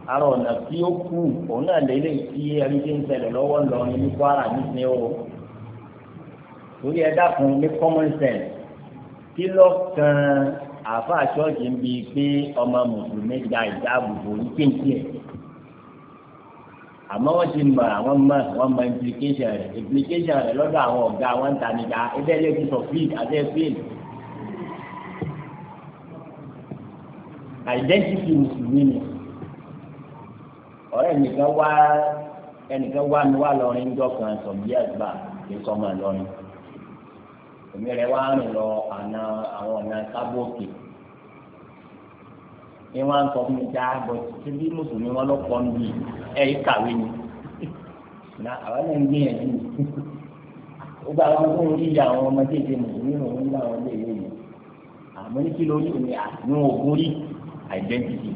ara ọ̀nà tí ó kù òun náà lélẹ̀ tí ẹni tí ń ṣẹlẹ̀ lọ́wọ́ lọ ní Kwara nísìnyí o torí ẹ dákun ní common sense kí ló kan àáfàá ṣọ́ọ̀ṣì ń bi pé ọmọ mùsùlùmí gba ìdáàbòbò ní kéńtì ẹ̀ àmọ́ wọ́n ti mọ àwọn mọ implication rẹ̀ lọ́dọ̀ àwọn ọ̀gá wọn ta níta ẹgbẹ́ ilé ti sọ field àti field identity mùsùlùmí ni ọ̀rẹ́ ẹnìkan wá mi wá lọrin ńjọ́ kan sọ̀bí ẹ̀gbà kí n sọmọ lọrin èmi rẹ̀ wá rìn lọ àwọn ọ̀nà sábòkè ní wọn sọ fún mi já bọ tí bí mùsùlùmí wọn lọ pọ̀ níbi ẹ̀ kàwé ni na àwọn náà ń gbìyànjú ó gba àwọn tó ń rí àwọn ọmọdé ìdè mùsùlùmí náà ń gbà wọn lé ìwé yìí àmọ́ ní kí ló rí òní àánú ògùn rí identity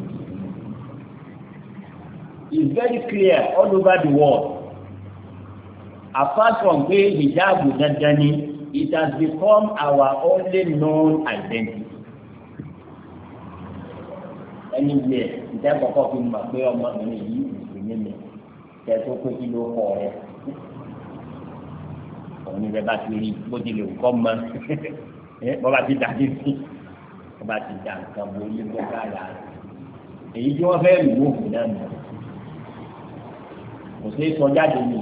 is very clear all over the world apart from pé hijabu dandan ni it has become our only known identity anywhere ìjẹ́ kọ́kọ́ fi mọ̀ pé ọmọbìnrin yìí mùsùlùmí ni kẹ́ẹ̀tọ́ pé kí ló kọ́ rẹ̀ òun ibẹ̀ bá ti rí bó ti lè kọ́ mọ́ bọ́ba ti dà dé sí bọ́ba ti dà nǹkan bó yé gbọ́dọ̀ àyà èyí tí wọ́n fẹ́ lù wọ́n náà nù kò sí sọ jáde ní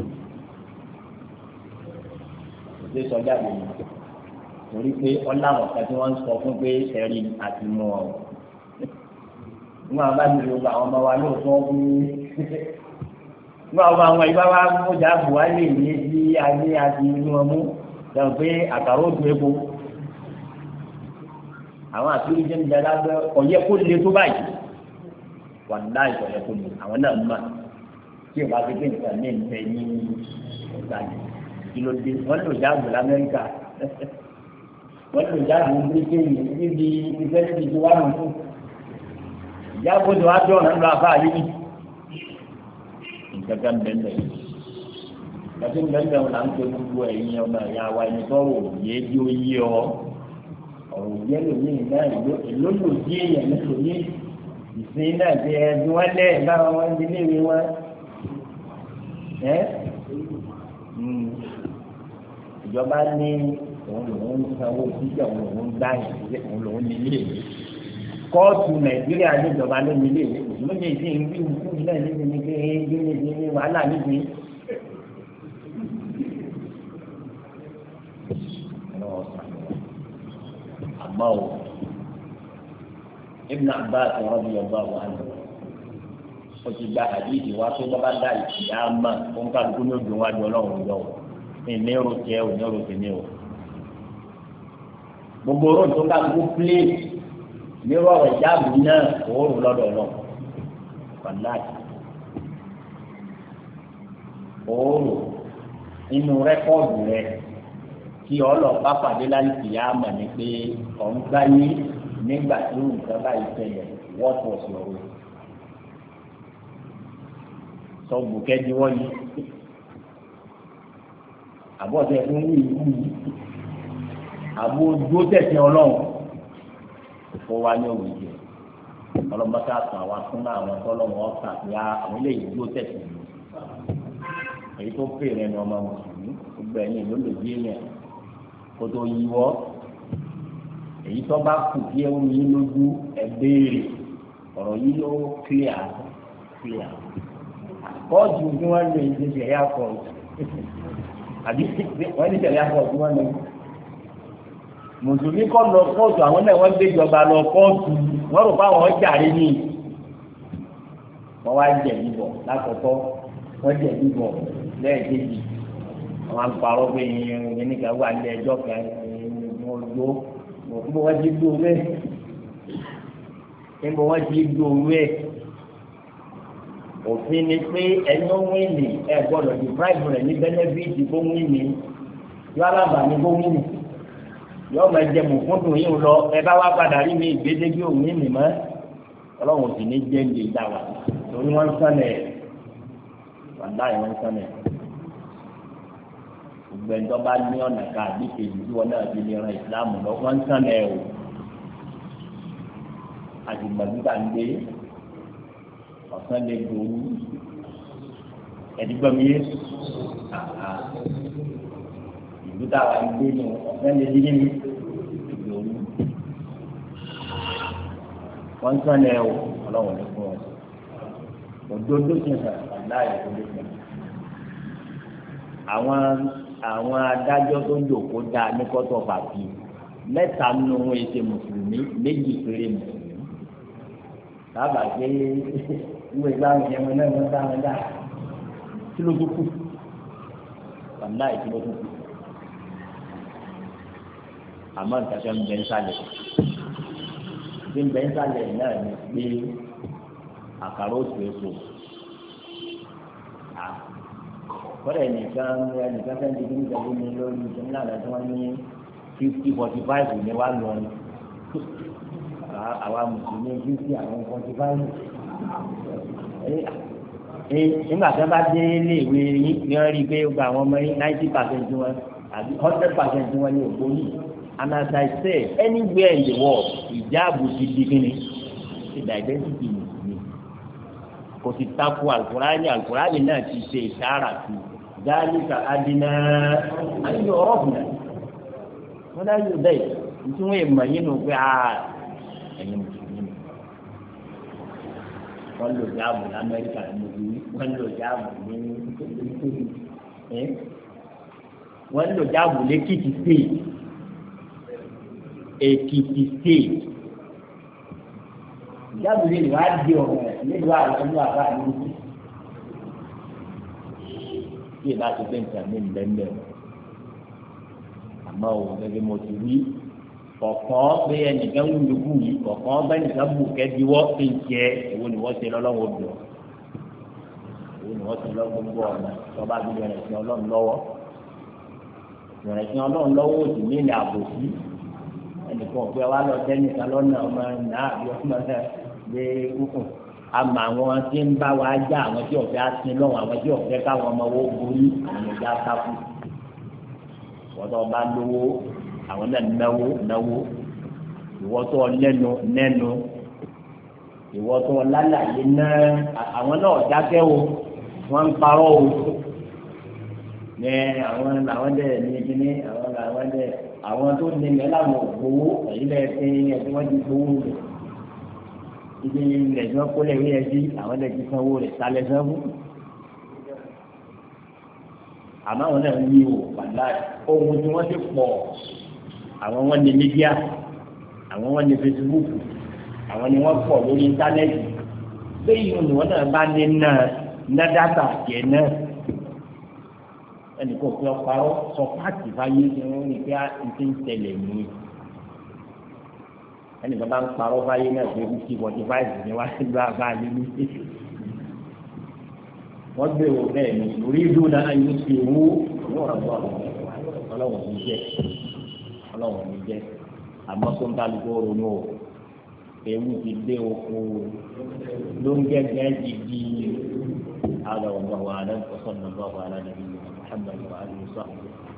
kò sí sọ jáde ní torí pé ọ̀làwọ̀n kan tí wọ́n ń sọ fún pé ẹ̀rí àti mú ọ nígbà wọn bá ní ìlú àwọn ọmọ wa lóòótọ́ fún nígbà wọn bá wọn ìbá wa mọ̀jà buhari ní sí ayé àti inú ọmú dáhùn pé àkàrà òdù epo àwọn àtúndì jẹ́ níjà lábẹ́ ọ̀yẹ́ kó lè tó báyìí wà láì ọ̀yẹ́ kó lè àwọn náà mọ̀ tí o bá fi gbé nǹkan ní ìfẹ́ ní ọ̀gá yìí kí ló dé wọ́n lò jáàbù lamẹ́ríkà wọ́n lò jáàbù bíríkèyì níbi ìfẹ́ ti ti wá nù fún ìjábọ̀ ni wàá dọ̀ ọ̀nà ńlọ afáà yìí nǹkan kan bẹ́ẹ̀ bẹ́ẹ̀ gbàtí bẹ́ẹ̀ bẹ́ẹ̀ wọn là ń tó gbogbo ẹ̀yin ọmọ ẹ̀yà wa ẹni tó rò yé bí ó yé ọ ọ̀rọ̀ yẹ lómìn náà ìlólò dí èèyàn nítorí ìsìn náà ti ẹni wọn lẹ báwọn wọn ti léwé wọn ìjọba ní òun lòun ń sanwó jíjẹ òun lòun ń gbá yẹn òun lòun ní ilé ìwé kóòtù nàìjíríà níjọba ló ní ilé ìwé òun ní ìsìn ìwé ìwé náà níbi ní pé ní wàhálà níbi. àmọ́ o Ibn Abbas radiyallahu anhu ó ti gba àdìsí wa tó bá bá dá ìyá mà ó ń kálukú ní ojú wájú ọlọ́run lọ ní èrò tiẹ̀ ò ní èrò tèmi o gbogbo oró tó ń kálukú pílé ní rọrùn ìjáàbù náà òórùn lọ́dọ̀ lọ wàláàkì òórùn nínú rẹ́kọ́ọ̀dù rẹ kí ọlọ́pàá pàdé láti ìyá mà ní pé ọ̀n gbáyé nígbà tí nǹkan báyìí ṣẹlẹ̀ what was your role sọ́ọ̀bù kẹ́jú wọ́n yìí àbọ̀tẹ́ fún wíwú yìí àbò dúró tẹ̀sí ọlọ́run kó wá ní òwe jẹ ọlọ́mọta sàn àwọn fún àwọn tọ́lọ́mọ ọ̀sà pé àwọn eléyìí dúró tẹ̀sí ìlú èyí tó pè rẹ ní ọmọ mùsùlùmí gbogbo ẹ̀yìn ló lè gbé yẹn kó tó yíwọ́ èyí tó bá kù kí ẹ ń yí lójú ẹ béèrè ọ̀rọ̀ yìí ló clear kóòtù tí wọ́n lè ṣe ṣẹ̀yà kóòtù àbí wọ́n ní ṣẹ̀yà kóòtù wọ́n lè mùsùlùmí kọ́ lọ kóòtù àwọn náà wọ́n gbé ìjọba lọ kóòtù wọ́n rò fáwọn jàre ní wọ́n wá jẹ̀bi bọ̀ lákòókò wọ́n jẹ̀bi bọ̀ lẹ́ẹ̀kejì àwọn àpárọ̀ pé ìyẹn nìkan wà ní ẹjọ́ kan wọ́n lò níbo wọ́n ti gbó owó ẹ̀ níbo wọ́n ti gbó owó ẹ̀ òfin ni pé ẹni ó wíìnì ẹ gbọ́dọ̀ deprive rẹ̀ ní benefit kó wíìnì yọ alábàání kó wíìnì yọ máa jẹ mọ̀kúndùn yìí lọ ẹ bá wá padà rí mi ìgbédégbé òun wíìnì mọ́ ọlọ́run sì ní jẹ́ ǹjẹ́ ìjà wà torí wọ́n ń sànẹ̀ wàdá yìí wọ́n ń sànẹ̀ gbẹ̀ndọ́ bá ní ọ̀nà ká àbí kejì tí wọn náà fi lè ran ìsìláàmù lọ wọ́n ń sànẹ̀ o àtìgbàgbà ń gbé ọ̀sán lè gbòòrú ẹ̀dígbọ́mi yé ìlú táwa ń gbé nù ọ̀sán lè dídí mi gbòòrú wọ́n sọ̀lẹ̀ o ọlọ́run ní fún ọ òdodo ti hàn láàyè tó lè fún àwọn adájọ́ tó jòkó dáa ní kọ́tọ̀ bàbí mẹ́ta nínú wọn ètè mùsùlùmí méjì péré mùsùlùmí sábà pé ìwé ìgbàlódé yẹn wọn náà wọn bá wọn dá kí ló tó kù wàlá ìkí ló tó kù àmọ́ nǹkan ṣe ń bẹ ń sálẹ̀ bí ń bẹ ń sálẹ̀ náà ni pé àkàrà òsì èso kọ́lẹ̀ nìkan fẹ́ẹ́ di kíní ìjọba mi lórí ìjọba náà tí wọ́n ní 50-45 ní wàá lọ ní àwa mùsùlùmí 50 àwọn 45 nígbà tí wọ́n bá dé iléèwé yín ni wọ́n rí i pé ó gba àwọn ọmọ yín 90% wọn àbí 100% wọn ní ògbó yìí and as I say anywhere in the world ìjáàbù ti di kíni ìdá identity ni kò sì takò alukurani náà ti ṣe ìṣàrà sí dáríkà adínà ayé ọ̀rọ̀ fún mi wọ́n dá yóò bẹ́ẹ̀ nítorí wọ́n èèmọ̀ yín nù pé ẹ̀yin mùsùlùmí wọ́n lò jáàbù lamẹ́ríkà níbi wọ́n lò jáàbù ní wọ́n lò jáàbù lẹ́kìtì state Èkìtì state jáàbù lè wá di ọ̀rọ̀ ẹ̀ nílùú àlọ́ àbá àlùkù tí ìbá ti gbé nǹkan mi lẹ́lẹ̀ àmọ́ òun gẹ́gẹ́ mo ti wí kọ̀ọ̀kan pé ẹnìkan ń lùkù yìí kọ̀ọ̀kan bẹ́ẹ̀ nìkan bù kẹ́díwọ́ fi ń jẹ èwo ni wọ́n ṣe lọ́wọ́ bọ̀ èwo ni wọ́n ṣe lọ́wọ́ gbogbo ọ̀nà tọ́ba bí ìrẹsìn ọlọ́run lọ́wọ́ ìrẹsìn ọlọ́run lọ́wọ́ òsì ní ilẹ̀ àbòsí ẹnìkan pé wá lọ tẹ́ nìkan lọ́nà ọmọ náà àbí ọmọ náà gbé kúkú àmọ́ àwọn tí ń bá wa já àwọn tí ọ̀fẹ́ asin lọ́wọ́ àwọn tí ọ̀fẹ́ káwọn ọmọ wo borí àwọn ìjà sáfù wọ́tọ̀ bá lówó àwọn náà náwó ìwọ́tọ̀ nẹ́nu ìwọ́tọ̀ lálàyé náà àwọn náà dákẹ́ o wọ́n ń parọ́ o ní àwọn dẹ̀ ní kíní àwọn dẹ̀ àwọn tó ní ilẹ̀ láwọn ògbówó èyí lẹ́ẹ̀sìn ẹ̀sìn wọ́n ti gbówó rẹ̀ ibi ilẹ̀ tí wọ́n kó lẹ̀ wíyẹn sí àwọn ilẹ̀ tí sanwó rẹ̀ sálẹ̀ sanwó. àmọ́ àwọn náà ń yí o pàdá ohun tí wọ́n ti pọ̀ àwọn wọn ní mídíà àwọn wọn ní Facebook àwọn ni wọ́n pọ̀ lórí íńtánẹ́ẹ̀tì bẹ́ẹ̀ yìí ni wọ́n náà bá ní ná dátà jẹ náà ẹnì kan fi ọparọ́ sọ páàkì báyé ni wọ́n ní kí á ti ń tẹ̀lé nìyí ẹnì kan bá ń parọ́ báyé náà pé 50-45 ni wá sí gbà bá a lé ní ìsèké wọ́n gbé wò bẹ́ẹ̀ ni orí ìlú náà yóò fi wú ọlọ́wọ̀n ní jẹ́ àmọ́ tó ń kálukú ronú o ewu ti dé oko ló ń gẹ́gẹ́ di alọ́ ọ̀gbọ̀n wa alẹ́ kọ́sọ́ ọ̀gbọ̀n wa alẹ́ nàbí Muhammad wa alẹ́ sọ́ọ̀gbọ̀n.